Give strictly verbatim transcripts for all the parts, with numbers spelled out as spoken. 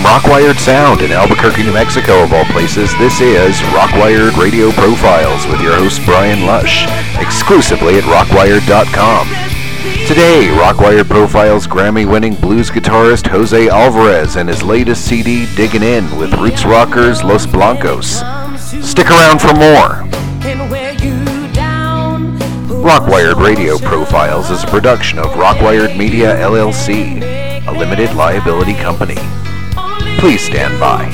Rockwired Sound in Albuquerque, New Mexico, of all places, this is Rockwired Radio Profiles with your host, Brian Lush, exclusively at rockwired dot com. Today, Rockwired Profiles Grammy-winning blues guitarist Jose Alvarez and his latest C D, Diggin' In, with roots rockers Los Blancos. Stick around for more. Rockwired Radio Profiles is a production of Rockwired Media, L L C, a limited liability company. Please stand by.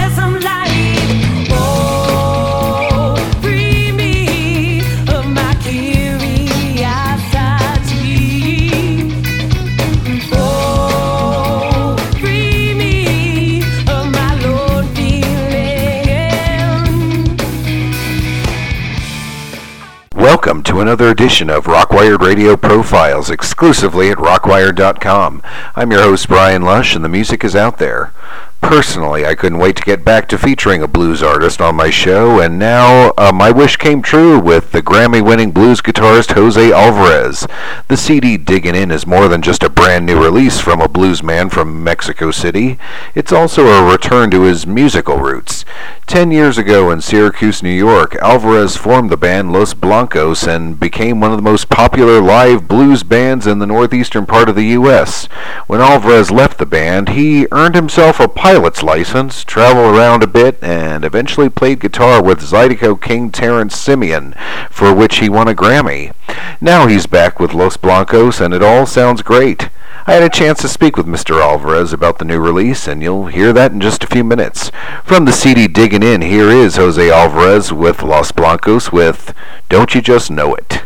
Welcome to another edition of Rockwired Radio Profiles, exclusively at rockwired dot com. I'm your host, Brian Lush, and the music is out there. Personally, I couldn't wait to get back to featuring a blues artist on my show, and now uh, my wish came true with the Grammy-winning blues guitarist Jose Alvarez. The C D Diggin' In is more than just a brand new release from a blues man from Mexico City. It's also a return to his musical roots. Ten years ago in Syracuse, New York, Alvarez formed the band Los Blancos and became one of the most popular live blues bands in the northeastern part of the U S When Alvarez left the band, he earned himself a pilot's license, traveled around a bit, and eventually played guitar with Zydeco King Terrence Simeon, for which he won a Grammy. Now he's back with Los Blancos, and it all sounds great. I had a chance to speak with Mister Alvarez about the new release, and you'll hear that in just a few minutes. From the C D Diggin' In, here is Jose Alvarez with Los Blancos with Don't You Just Know It.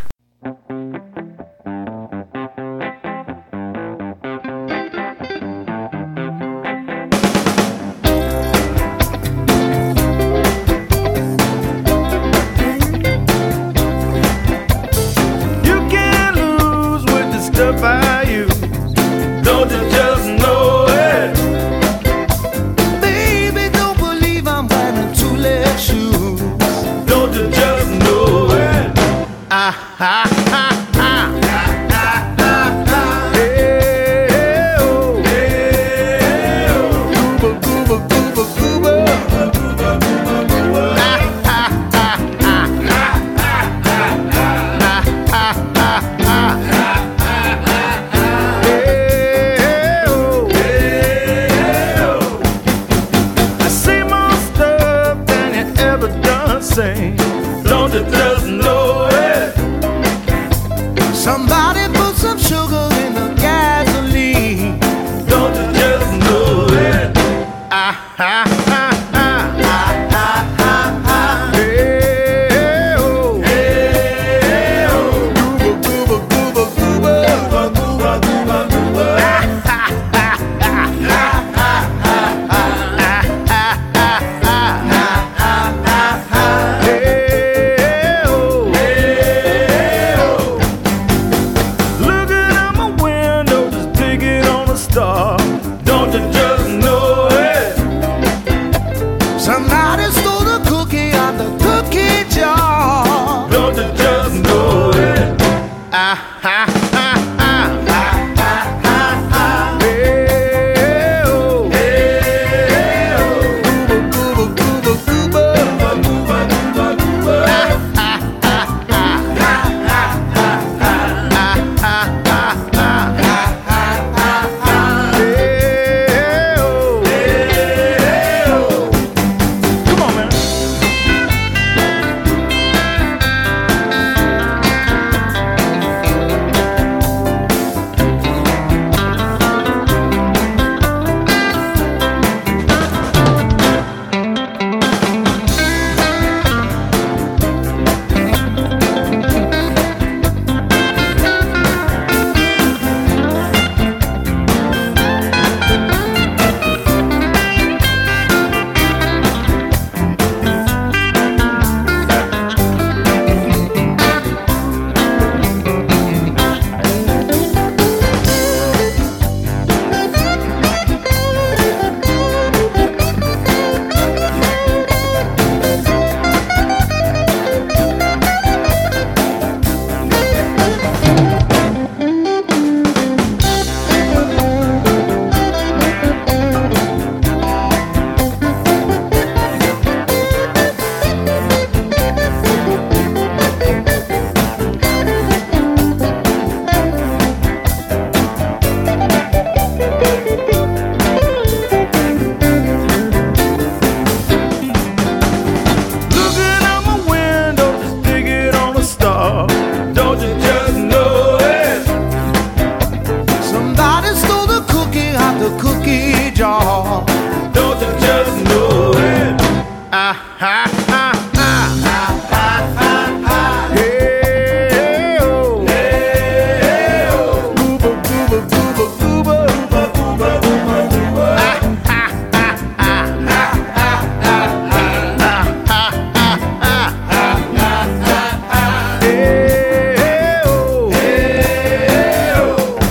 jaw. Don't you just know it? Ah, ah, ah, ah, ah, ah, ah, ah. Hey, oh, hey, oh. Gooba, gooba, gooba, gooba, gooba, gooba, gooba. Ah, ah, ah, ah, ah, ah, ah, ah, ah, ah, ah, ah, ah. Hey, oh, hey, oh.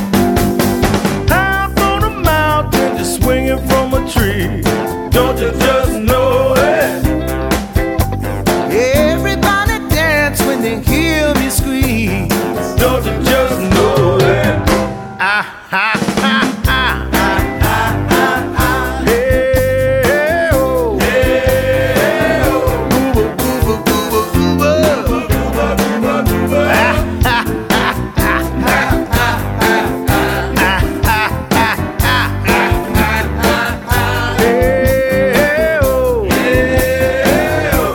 Up on a mountain, just swinging from a tree. Don't you just know it? Everybody dance when they hear me squeeze. Don't you just know it? Ah, ah, ah, ah, ah, ah, ah, ah. Hey, oh, hey, oh. Gooba, gooba, gooba, gooba, gooba, gooba, gooba. Ah, ah, ah, ah, ah, ah, ah, ah, ah, ah, ah, ah, ah. Hey, oh, hey, oh.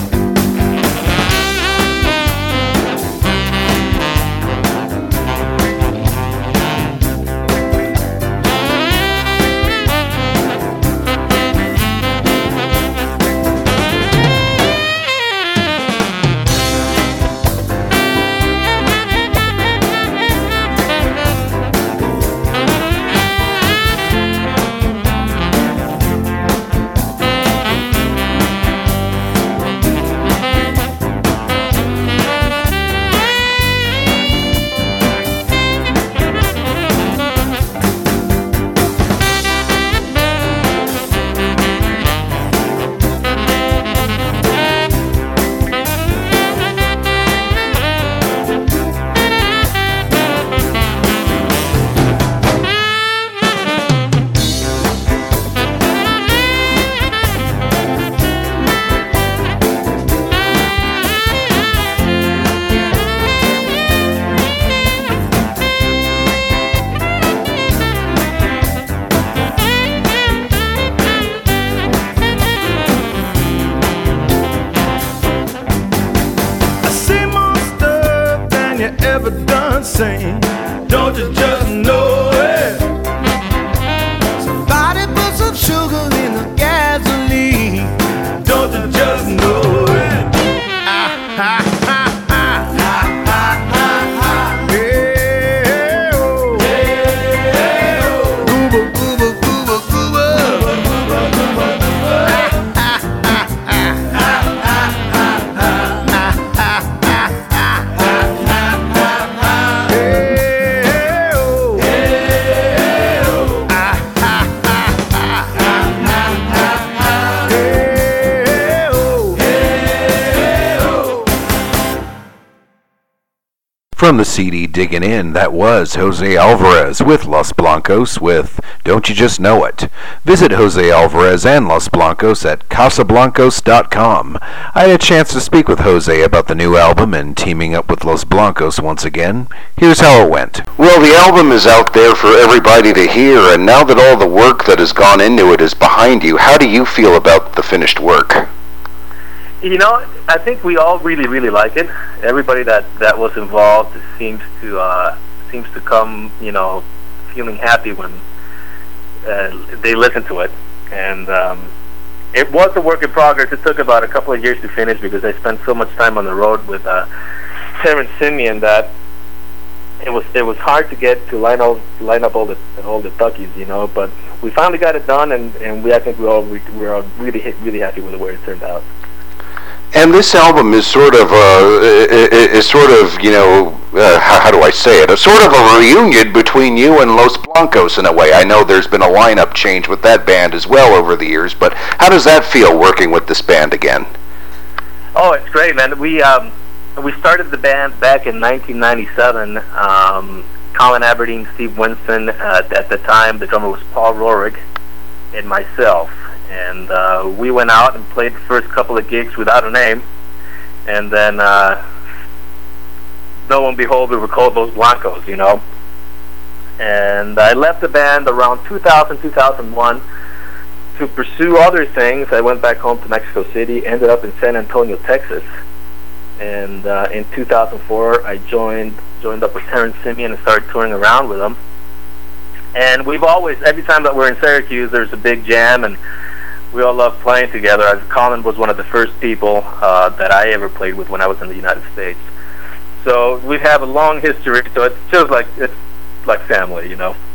I see more stuff than you ever done seen. Don't you just know it? Somebody put some sugar in the gasoline. Don't you just know it? Ah, ah, ah, ah, ah, ah, ah, ah. Hey, oh, hey, oh. Gooba, gooba, gooba, gooba, gooba, gooba, gooba. Ah, ah, ah, ah, ah, ah, ah, ah, ah, ah, ah, ah, ah. Hey, oh, hey, oh. Ah, ah, ah, ah, ah, ah, ah, ah. Hey, oh, hey, oh. From the C D Diggin' In, that was Jose Alvarez with Los Blancos with Don't You Just Know It. Visit Jose Alvarez and Los Blancos at casablancos dot com. I had a chance to speak with Jose about the new album and teaming up with Los Blancos once again. Here's how it went. Well, the album is out there for everybody to hear, and now that all the work that has gone into it is behind you, how do you feel about the finished work? You know, I think we all really, really like it. Everybody that, that was involved seems to uh, seems to come, you know, feeling happy when uh, they listen to it. And um, it was a work in progress. It took about a couple of years to finish because I spent so much time on the road with uh, Terrence Simeon that it was it was hard to get to line up line up all the all the duckies, you know. But we finally got it done, and, and we I think we all we, we're all really really happy with the way it turned out. And this album is sort of, uh, is sort of, you know, uh, how, how do I say it? A sort of a reunion between you and Los Blancos in a way. I know there's been a lineup change with that band as well over the years, but how does that feel working with this band again? Oh, it's great, man. We um, we started the band back in nineteen ninety-seven. Um, Colin Aberdeen, Steve Winston. Uh, at the time, the drummer was Paul Roehrig, and myself. And uh, we went out and played the first couple of gigs without a name, and then uh, lo and behold, we were called Los Blancos, you know. And I left the band around two thousand, two thousand one to pursue other things. I went back home to Mexico City, ended up in San Antonio, Texas, and uh, in two thousand four, I joined joined up with Terrence Simeon and started touring around with him. And we've always, every time that we're in Syracuse, there's a big jam, and we all love playing together. Colin was one of the first people uh, that I ever played with when I was in the United States. So we have a long history, so it feels like it's like family, you know.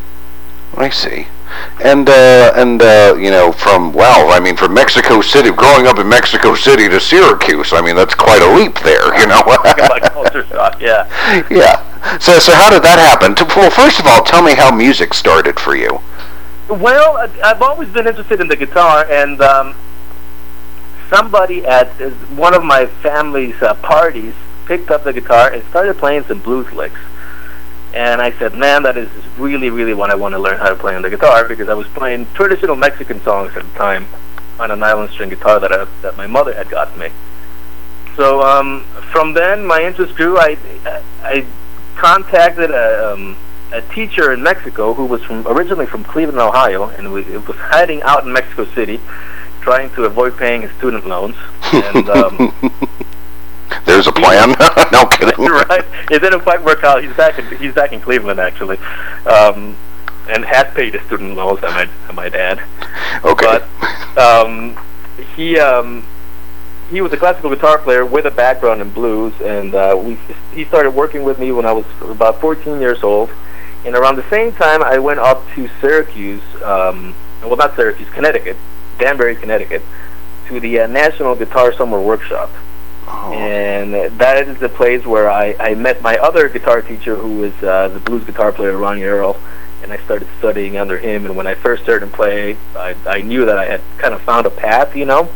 I see. And, uh, and uh, you know, from, well, I mean, from Mexico City, growing up in Mexico City to Syracuse, I mean, that's quite a leap there, you know. Like culture shock, yeah. Yeah. So, so how did that happen? Well, first of all, tell me how music started for you. Well, I've always been interested in the guitar, and um, somebody at one of my family's uh, parties picked up the guitar and started playing some blues licks. And I said, man, that is really, really what I want to learn how to play on the guitar, because I was playing traditional Mexican songs at the time on a nylon string guitar that I, that my mother had gotten me. So um, from then, my interest grew. I I contacted a, um, a teacher in Mexico who was from originally from Cleveland, Ohio, and was, was hiding out in Mexico City, trying to avoid paying his student loans. And um, there's a plan. No kidding. Right. It didn't quite work out. He's back in he's back in Cleveland actually, um, and has paid his student loans. I might I might add. Okay. But um, he um, he was a classical guitar player with a background in blues, and uh, we he started working with me when I was about fourteen years old. And around the same time, I went up to Syracuse. Um, well, not Syracuse, Connecticut, Danbury, Connecticut, to the uh, National Guitar Summer Workshop. Oh. And that is the place where I, I met my other guitar teacher, who was uh, the blues guitar player Ronnie Earl, and I started studying under him. And when I first started playing, I, I knew that I had kind of found a path, you know.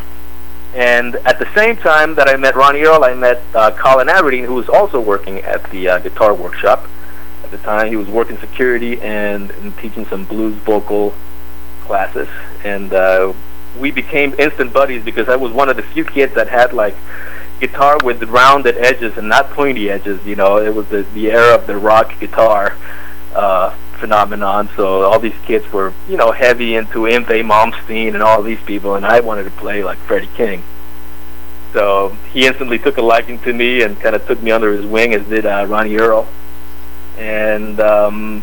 And at the same time that I met Ronnie Earl, I met uh, Colin Aberdeen, who was also working at the uh, guitar workshop. At the time, he was working security and, and teaching some blues vocal classes. And uh, we became instant buddies, because I was one of the few kids that had like guitar with rounded edges and not pointy edges. You know, it was the, the era of the rock guitar uh, phenomenon. So all these kids were, you know, heavy into Yngwie Malmsteen and all these people, and I wanted to play like Freddie King. So he instantly took a liking to me and kind of took me under his wing, as did uh, Ronnie Earl. And um,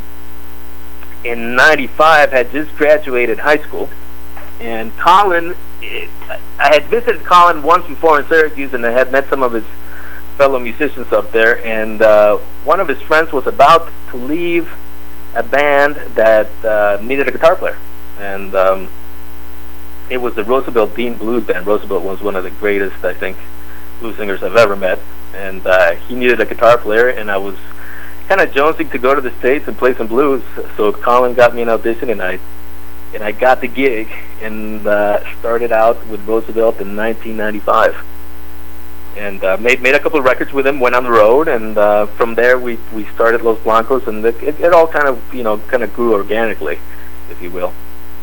in ninety-five, had just graduated high school. And Colin, it, I had visited Colin once before in Syracuse, and I had met some of his fellow musicians up there. And uh, one of his friends was about to leave a band that uh, needed a guitar player. And um, it was the Roosevelt Dean Blues Band. Roosevelt was one of the greatest, I think, blues singers I've ever met. And uh, he needed a guitar player, and I was kind of jonesing to go to the States and play some blues. So Colin got me an audition, and I and I got the gig, and uh, started out with Roosevelt in nineteen ninety-five, and uh, made made a couple of records with him. Went on the road, and uh, from there we we started Los Blancos, and it, it, it all kind of you know kind of grew organically, if you will.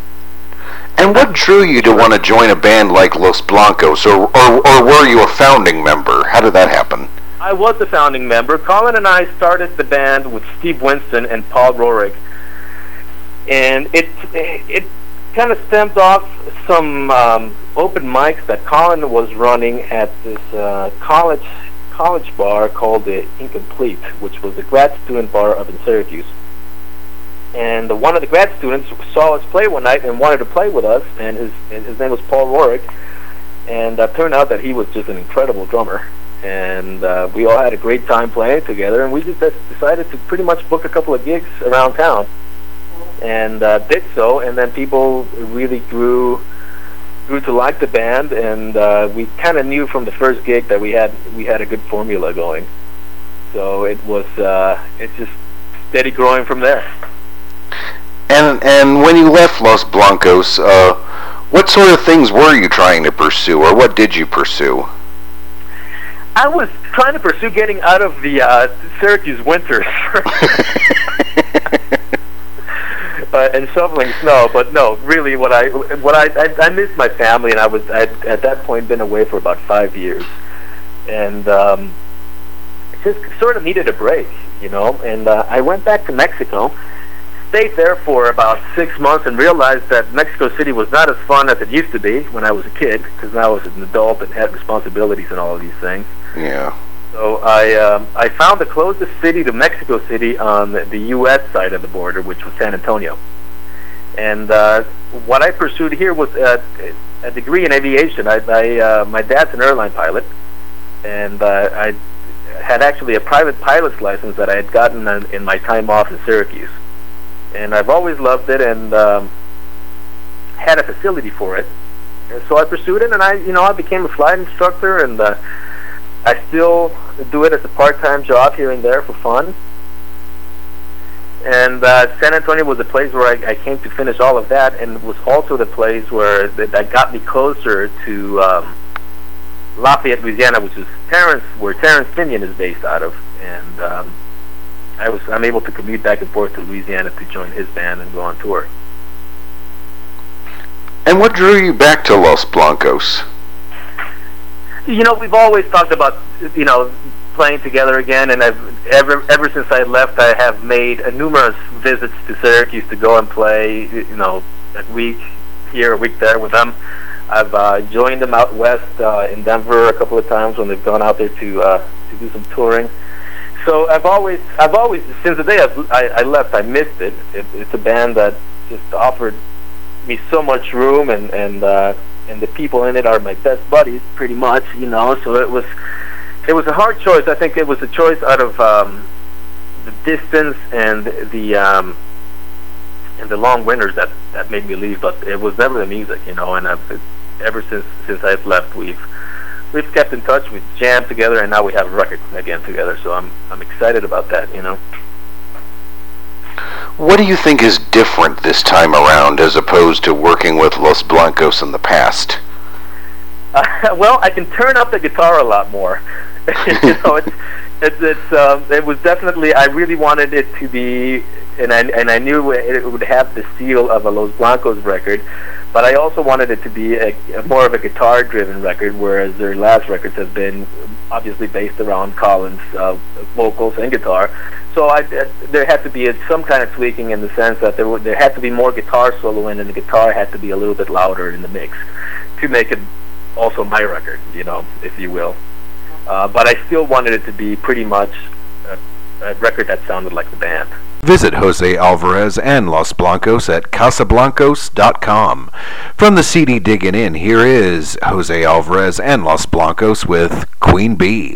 And what drew you to want to join a band like Los Blancos, or, or or were you a founding member? How did that happen? I was the founding member. Colin and I started the band with Steve Winston and Paul Roehrig. And it it kind of stemmed off some um, open mics that Colin was running at this uh, college college bar called the Incomplete, which was a grad student bar up in Syracuse. And uh, one of the grad students saw us play one night and wanted to play with us, and his and his name was Paul Roehrig. And it uh, turned out that he was just an incredible drummer. And uh, we all had a great time playing together, and we just decided to pretty much book a couple of gigs around town. And uh, did so, and then people really grew grew to like the band, and uh, we kind of knew from the first gig that we had we had a good formula going. So it was uh, it's just steady growing from there. And and when you left Los Blancos, uh, what sort of things were you trying to pursue, or what did you pursue? I was trying to pursue getting out of the uh, Syracuse winters. Uh, and shoveling snow, but no, really, what I what I I, I missed my family, and I was I'd, at that point been away for about five years, and um, just sort of needed a break, you know. And uh, I went back to Mexico, stayed there for about six months, and realized that Mexico City was not as fun as it used to be when I was a kid, because now I was an adult and had responsibilities and all of these things. Yeah. So I um, I found the closest city to Mexico City on the U S side of the border, which was San Antonio. And uh, what I pursued here was uh, a degree in aviation. I, I uh, my dad's an airline pilot, and uh, I had actually a private pilot's license that I had gotten in, in my time off in Syracuse. And I've always loved it, and um, had a facility for it. And so I pursued it, and I, you know, I became a flight instructor, and uh, I still do it as a part-time job here and there for fun. And uh, San Antonio was the place where I, I came to finish all of that, and was also the place where that, that got me closer to um, Lafayette, Louisiana, which is Terrence, where Terrence Finian is based out of. And um, I was I'm able to commute back and forth to Louisiana to join his band and go on tour. And what drew you back to Los Blancos? You know, we've always talked about, you know, playing together again, and I've ever ever since I left, I have made uh, numerous visits to Syracuse to go and play, you know, a week here, a week there with them. I've uh, joined them out west uh, in Denver a couple of times when they've gone out there to uh, to do some touring. So I've always, I've always, since the day I've, I, I left, I missed it. it. It's a band that just offered me so much room, and and uh, and the people in it are my best buddies, pretty much, you know. So it was, it was a hard choice. I think it was a choice out of um, the distance and the um, and the long winters that, that made me leave. But it was never the music, you know. And I've, it, ever since since I've left, we've we've kept in touch. We've jammed together, and now we have a record again together. So I'm I'm excited about that, you know. What do you think is different this time around as opposed to working with Los Blancos in the past? Uh, well, I can turn up the guitar a lot more. you know, it's it's, it's um, it was definitely, I really wanted it to be, and I and I knew it would have the seal of a Los Blancos record, but I also wanted it to be a, a more of a guitar-driven record, whereas their last records have been obviously based around Collins' uh, vocals and guitar. So I, uh, there had to be a, some kind of tweaking in the sense that there, w- there had to be more guitar soloing, and the guitar had to be a little bit louder in the mix to make it also my record, you know, if you will. Uh, but I still wanted it to be pretty much a, a record that sounded like the band. Visit Jose Alvarez and Los Blancos at casablancos dot com. From the C D Diggin' In, here is Jose Alvarez and Los Blancos with Queen Bee.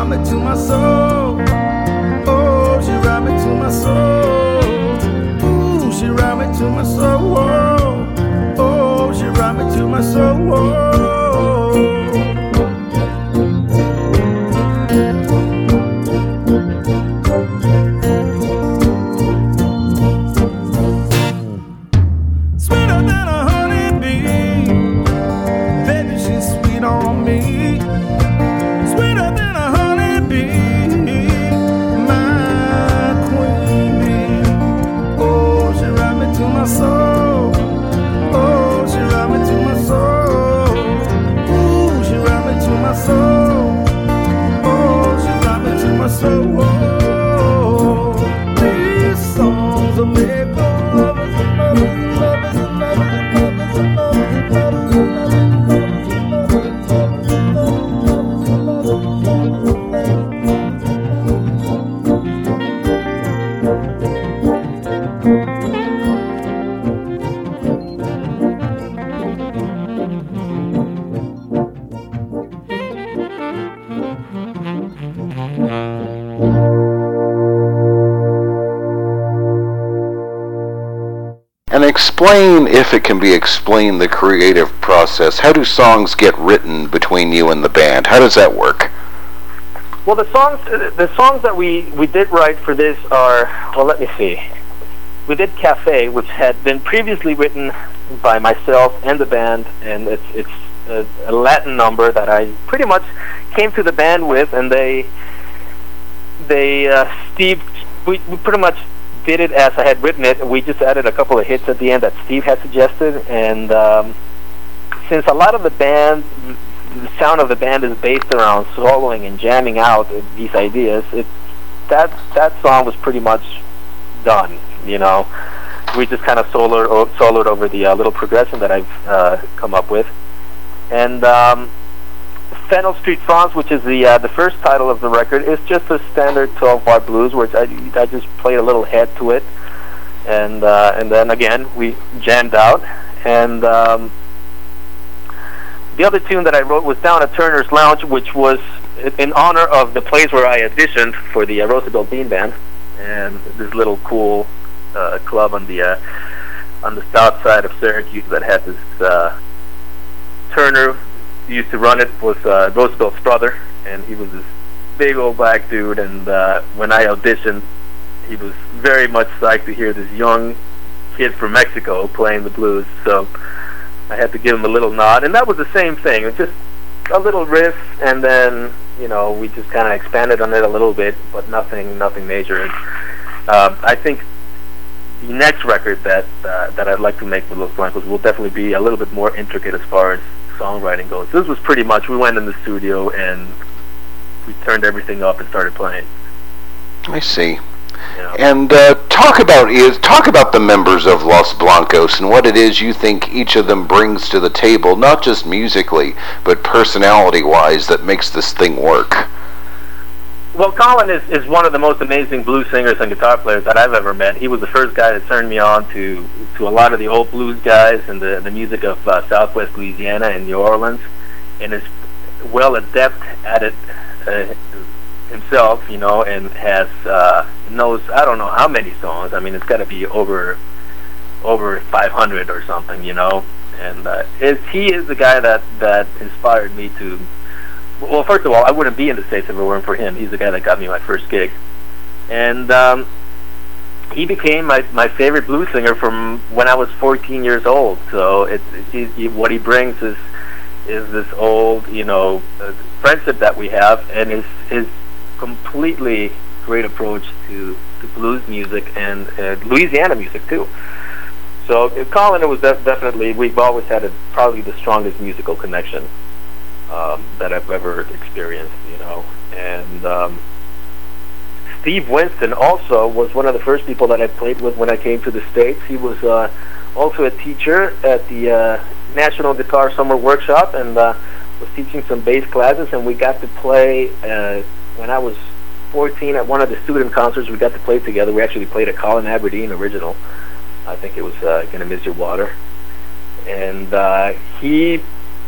rocked me to my soul. Oh, she rocked me to my soul. Ooh, she rocked me to my soul. Oh, she rocked me to my soul. Explain, if it can be explained, the creative process. How do songs get written between you and the band? How does that work? Well, the songs the songs that we, we did write for this are, well, let me see. We did Cafe, which had been previously written by myself and the band, and it's it's a, a Latin number that I pretty much came to the band with, and they, they uh, Steve, we, we pretty much did it as I had written it. We just added a couple of hits at the end that Steve had suggested, and um, since a lot of the band, the sound of the band is based around soloing and jamming out these ideas, it that that song was pretty much done. You know, we just kind of soloed, soloed over the uh, little progression that I've uh, come up with, and um, Fennel Street Franz, which is the uh, the first title of the record, is just a standard twelve-bar blues, which I, I just played a little head to it, and uh, and then again we jammed out. And um, the other tune that I wrote was Down at Turner's Lounge, which was in honor of the place where I auditioned for the uh, Roosevelt Bean Band, and this little cool uh, club on the uh, on the south side of Syracuse that had this uh, Turner. Used to run it was uh, Roosevelt's brother, and he was this big old black dude, and uh, when I auditioned, he was very much psyched to hear this young kid from Mexico playing the blues, so I had to give him a little nod, and that was the same thing. It was just a little riff, and then, you know, we just kind of expanded on it a little bit, but nothing nothing major. And, uh, I think the next record that uh, that I'd like to make with Los Blancos will definitely be a little bit more intricate as far as songwriting goes. This was pretty much, we went in the studio and we turned everything up and started playing. I see. Yeah. And uh, talk about is talk about the members of Los Blancos and what it is you think each of them brings to the table, not just musically, but personality-wise, that makes this thing work. Well, Colin is, is one of the most amazing blues singers and guitar players that I've ever met. He was the first guy that turned me on to to a lot of the old blues guys and the the music of uh, Southwest Louisiana and New Orleans, and is well adept at it uh, himself, you know, and has uh, knows I don't know how many songs. I mean, it's got to be over over five hundred or something, you know. And uh, is he is the guy that that inspired me to. Well, first of all, I wouldn't be in the States if it weren't for him. He's the guy that got me my first gig. And um, he became my, my favorite blues singer from when I was fourteen years old. So it's, it's he, what he brings is is this old, you know, uh, friendship that we have, and his his completely great approach to, to blues music and uh, Louisiana music too. So uh, Colin, it was def- definitely, we've always had a, probably the strongest musical connection Um, that I've ever experienced, you know. And um, Steve Winston also was one of the first people that I played with when I came to the States. He was uh, also a teacher at the uh, National Guitar Summer Workshop, and uh, was teaching some bass classes, and we got to play, uh, when I was fourteen, at one of the student concerts, we got to play together. We actually played a Colin Aberdeen original. I think it was uh, Gonna Miss Your Water. And uh, he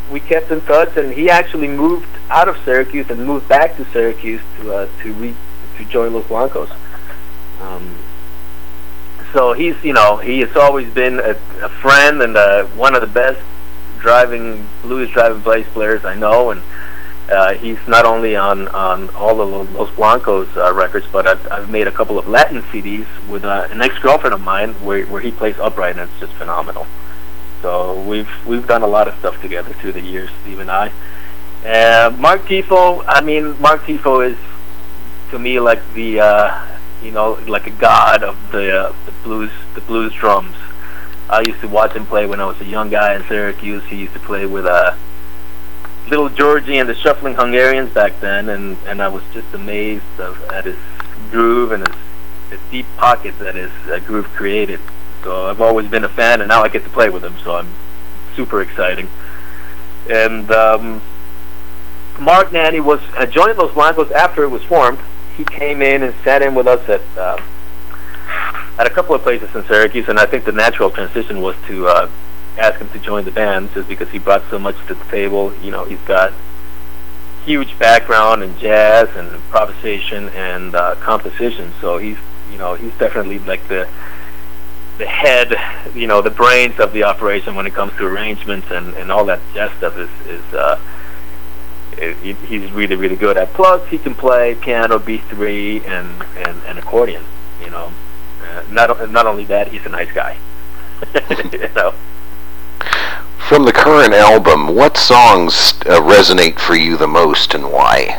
we kept in touch, and he actually moved out of Syracuse and moved back to Syracuse to uh, to re to join Los Blancos. Um, so he's, you know, he has always been a, a friend and uh, one of the best driving blues driving bass players I know, and uh, he's not only on on all of Los Blancos uh, records, but I've, I've made a couple of Latin C Ds with uh, an ex-girlfriend of mine where where he plays upright, and it's just phenomenal. So we've we've done a lot of stuff together through the years, Steve and I. Uh, Mark Tifo, I mean, Mark Tifo is to me like the uh, you know, like a god of the uh, the blues the blues drums. I used to watch him play when I was a young guy in Syracuse. He used to play with uh, Little Georgie and the Shuffling Hungarians back then, and, and I was just amazed of, at his groove and his, his deep pocket that his uh, groove created. So I've always been a fan, and now I get to play with him, so I'm super exciting. And um, Mark Nanny was uh, joined Los Blancos after it was formed. He came in and sat in with us at uh, at a couple of places in Syracuse, and I think the natural transition was to uh, ask him to join the band, just because he brought so much to the table. You know, he's got huge background in jazz and improvisation and uh, composition, so he's, you know, he's definitely like the the head, you know, the brains of the operation when it comes to arrangements and, and all that jazz stuff is, is uh, it, he's really, really good at. Plus, he can play piano, B three, and, and, and accordion, you know. Uh, not, not only that, he's a nice guy. You know. From the current album, what songs uh, resonate for you the most, and why?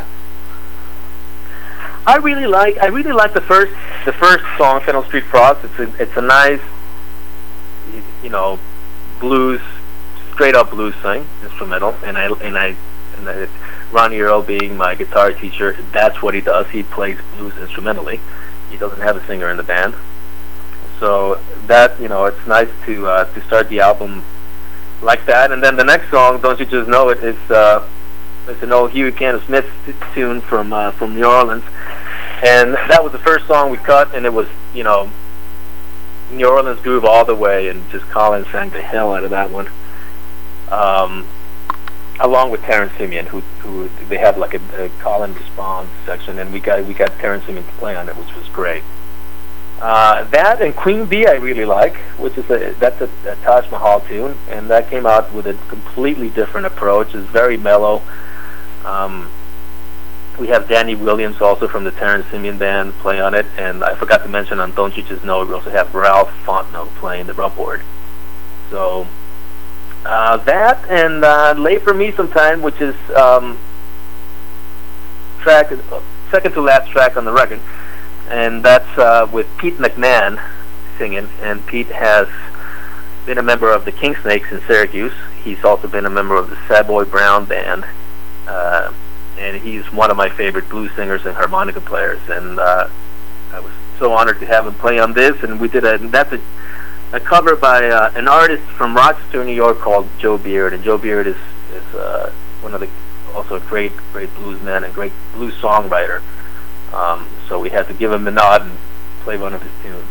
I really like I really like the first the first song, Fennel Street Frost. It's a it's a nice, you know, blues, straight up blues thing, instrumental, and I and I and I, Ronnie Earl being my guitar teacher, that's what he does. He plays blues instrumentally. He doesn't have a singer in the band, so that, you know, it's nice to uh, to start the album like that. And then the next song, Don't You Just Know It, is uh, it's an old Huey Cannon Smith tune from uh, from New Orleans, and that was the first song we cut, and it was, you know, New Orleans groove all the way, and just Colin sang the hell out of that one, um, along with Terrence Simeon, who who they have like a, a Colin response section, and we got we got Terrence Simeon to play on it, which was great. Uh, that and Queen Bee I really like, which is a that's a, a Taj Mahal tune, and that came out with a completely different approach. It's very mellow. Um, we have Danny Williams also from the Terrence Simeon band play on it, and I forgot to mention on Don't You Just Know we also have Ralph Fontenot playing the rubboard. So uh, that and uh, Lay For Me Sometime, which is um, track uh, second to last track on the record. And that's uh, with Pete McMahon singing, and Pete has been a member of the King Snakes in Syracuse. He's also been a member of the Savoy Brown Band, uh, and he's one of my favorite blues singers and harmonica players. And uh, I was so honored to have him play on this. And we did a that's a, a cover by uh, an artist from Rochester, New York, called Joe Beard. And Joe Beard is is uh, one of the also a great great bluesman and great blues songwriter. Um, so we had to give him a nod and play one of his tunes.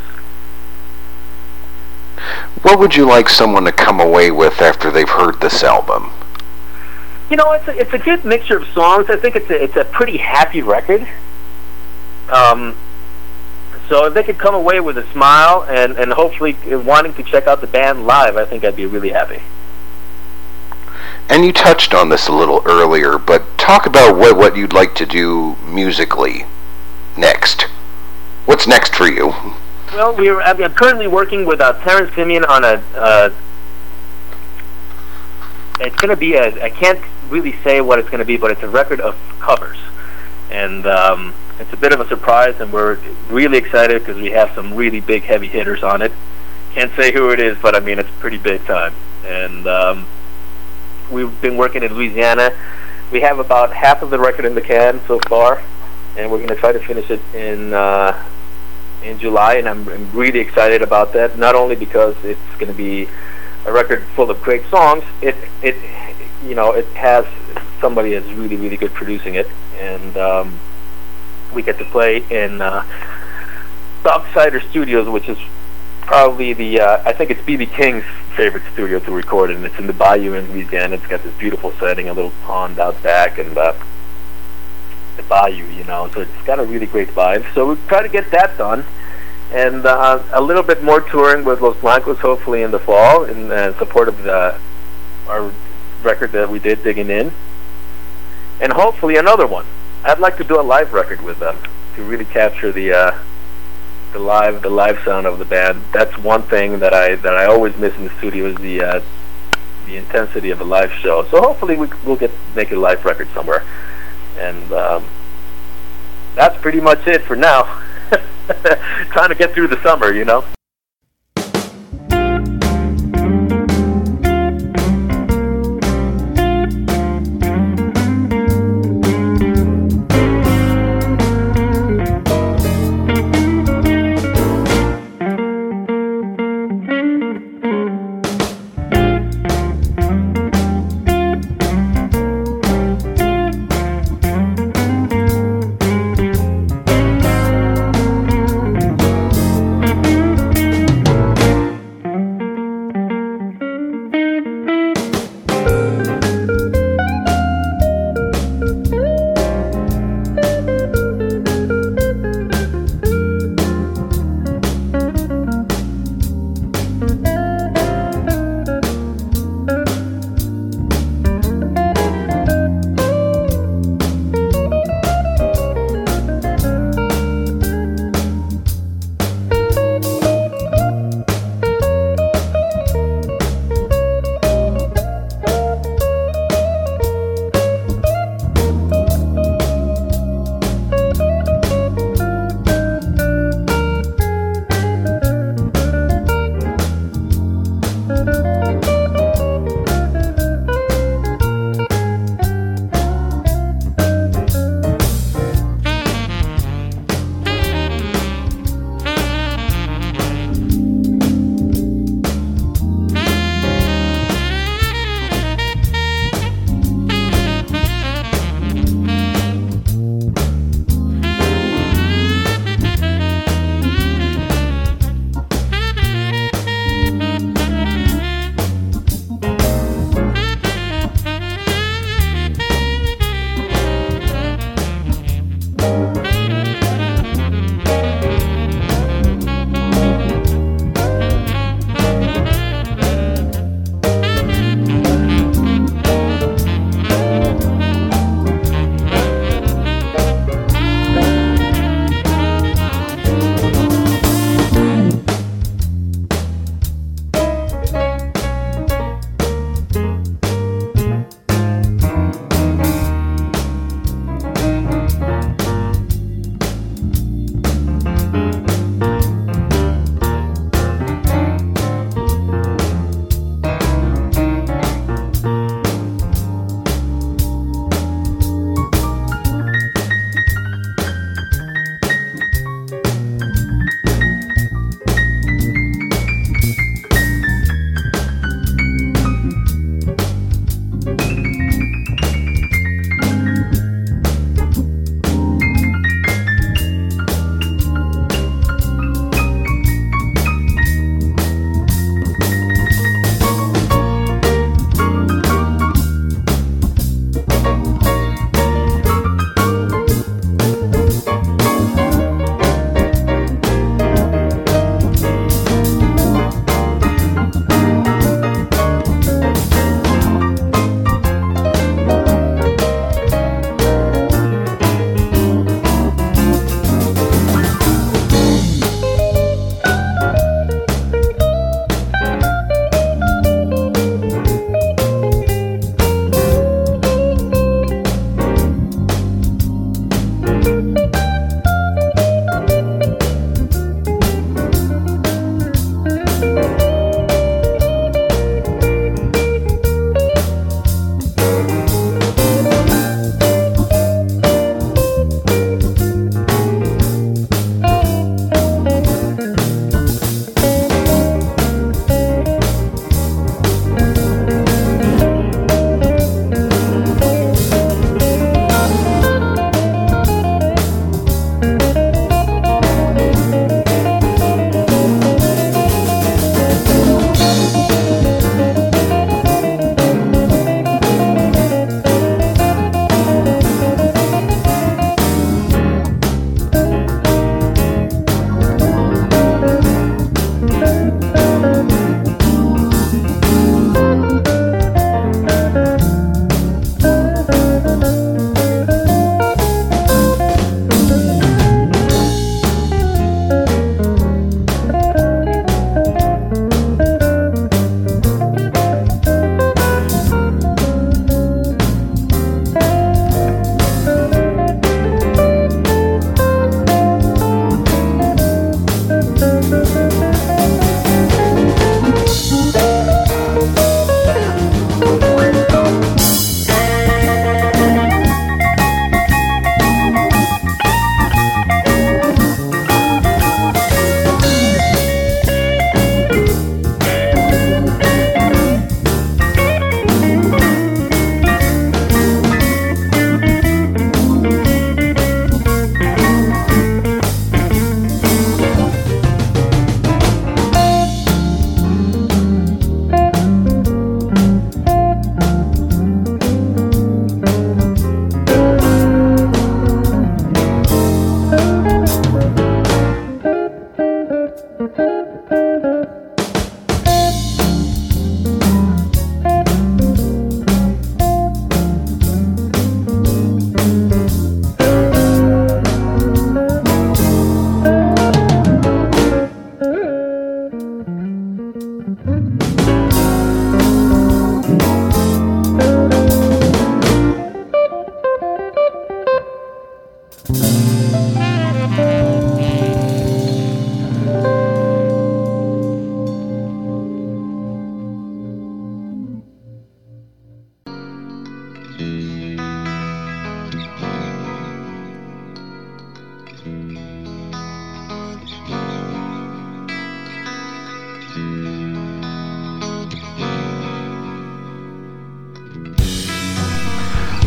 What would you like someone to come away with after they've heard this album? You know, it's a, it's a good mixture of songs. I think it's a, it's a pretty happy record. Um, so if they could come away with a smile and, and hopefully wanting to check out the band live, I think I'd be really happy. And you touched on this a little earlier, but talk about what, what you'd like to do musically next. What's next for you? Well, we're I'm currently working with uh, Terrence Simeon on a. Uh, it's going to be a. I can't really say what it's going to be, but it's a record of covers, and um, it's a bit of a surprise, and we're really excited because we have some really big heavy hitters on it. Can't say who it is, but I mean it's pretty big time, and um, we've been working in Louisiana. We have about half of the record in the can so far, and we're going to try to finish it in uh, in July, and I'm, I'm really excited about that. Not only because it's going to be a record full of great songs, it it you know it has somebody that's really really good producing it, and um, we get to play in uh, Darksider Studios, which is probably the, uh, I think it's B B King's favorite studio to record in. It's in the Bayou in Louisiana. It's got this beautiful setting, a little pond out back, and uh, the Bayou, you know, so it's got a really great vibe. So we try to get that done. And uh, a little bit more touring with Los Blancos, hopefully in the fall, in uh, support of the, our record that we did, Digging In. And hopefully another one. I'd like to do a live record with them to really capture the uh, the live the live sound of the band. That's one thing that I that I always miss in the studio is the uh, the intensity of a live show. So hopefully we, we'll get make a live record somewhere. And um, that's pretty much it for now. Trying to get through the summer, you know.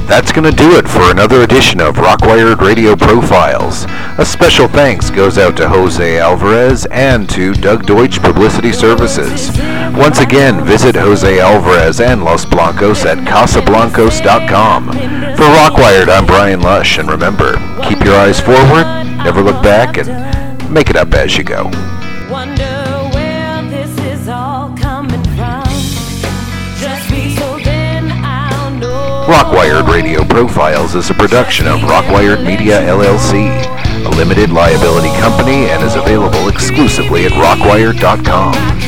That's going to do it for another edition of Rockwired Radio Profiles. A special thanks goes out to Jose Alvarez and to Doug Deutsch Publicity Services. Once again, visit Jose Alvarez and Los Blancos at casablancos dot com. For Rockwired, I'm Brian Lush, and remember, keep your eyes forward, never look back, and make it up as you go. Wonder where this is all coming from. Just be so then I'll know. Rockwired Radio Profiles is a production of Rockwired Media L L C, a limited liability company, and is available exclusively at rockwired dot com.